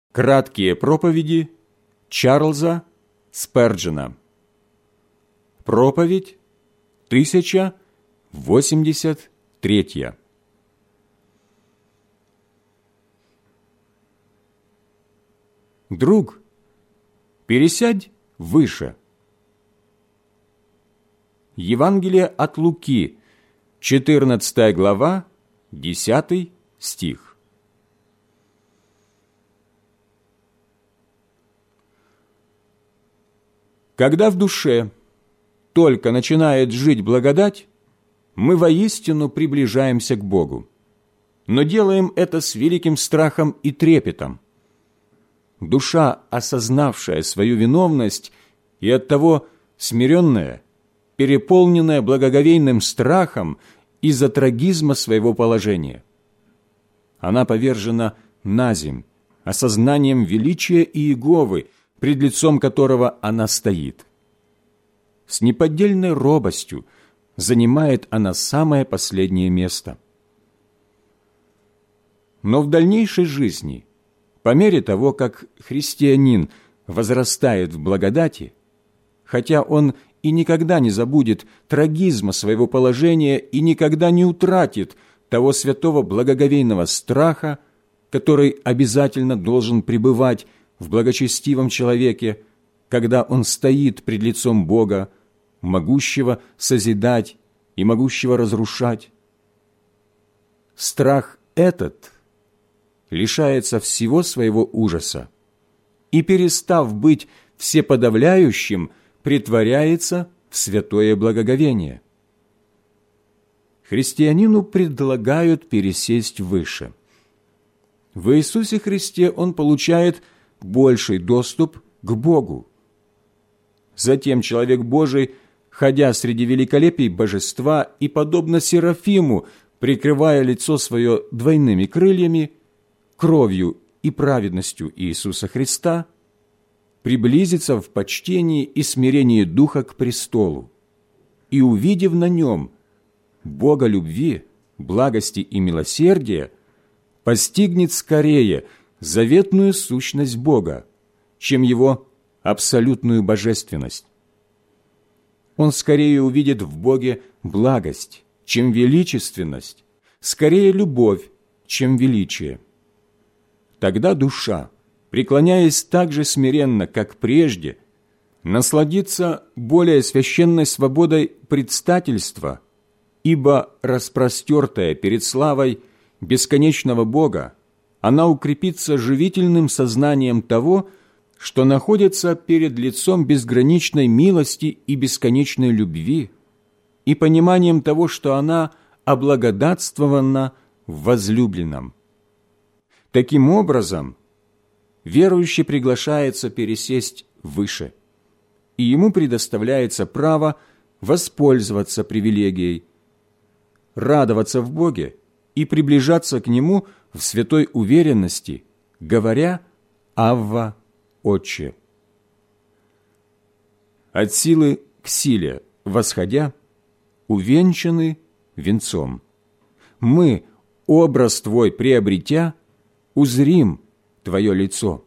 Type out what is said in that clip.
Краткие проповеди Чарльза Сперджена. Проповедь 1083. Друг, пересядь выше. Евангелие от Луки, 14 глава, 10 стих. Когда в душе только начинает жить благодать, мы воистину приближаемся к Богу, но делаем это с великим страхом и трепетом. Душа, осознавшая свою виновность и оттого смиренная, переполненная благоговейным страхом из-за трагизма своего положения. Она повержена наземь, осознанием величия Иеговы, пред лицом которого она стоит. С неподдельной робостью занимает она самое последнее место. Но в дальнейшей жизни, по мере того, как христианин возрастает в благодати, хотя он и никогда не забудет трагизма своего положения и никогда не утратит того святого благоговейного страха, который обязательно должен пребывать в благочестивом человеке, когда он стоит пред лицом Бога, могущего созидать и могущего разрушать. Страх этот лишается всего своего ужаса и, перестав быть всеподавляющим, притворяется в святое благоговение. Христианину предлагают пересесть выше. В Иисусе Христе он получает больший доступ к Богу. Затем человек Божий, ходя среди великолепий божества и, подобно Серафиму, прикрывая лицо свое двойными крыльями, кровью и праведностью Иисуса Христа, приблизится в почтении и смирении духа к престолу, и, увидев на нем Бога любви, благости и милосердия, постигнет скорее заветную сущность Бога, чем Его абсолютную божественность. Он скорее увидит в Боге благость, чем величественность, скорее любовь, чем величие. Тогда душа, преклоняясь так же смиренно, как прежде, насладится более священной свободой предстательства, ибо, распростертая перед славой бесконечного Бога, она укрепится живительным сознанием того, что находится перед лицом безграничной милости и бесконечной любви, и пониманием того, что она облагодатствована в возлюбленном. Таким образом, верующий приглашается пересесть выше, и ему предоставляется право воспользоваться привилегией, радоваться в Боге и приближаться к Нему в святой уверенности, говоря «Авва, Отче». От силы к силе восходя, увенчаны венцом. Мы, образ Твой приобретя, узрим Твое лицо.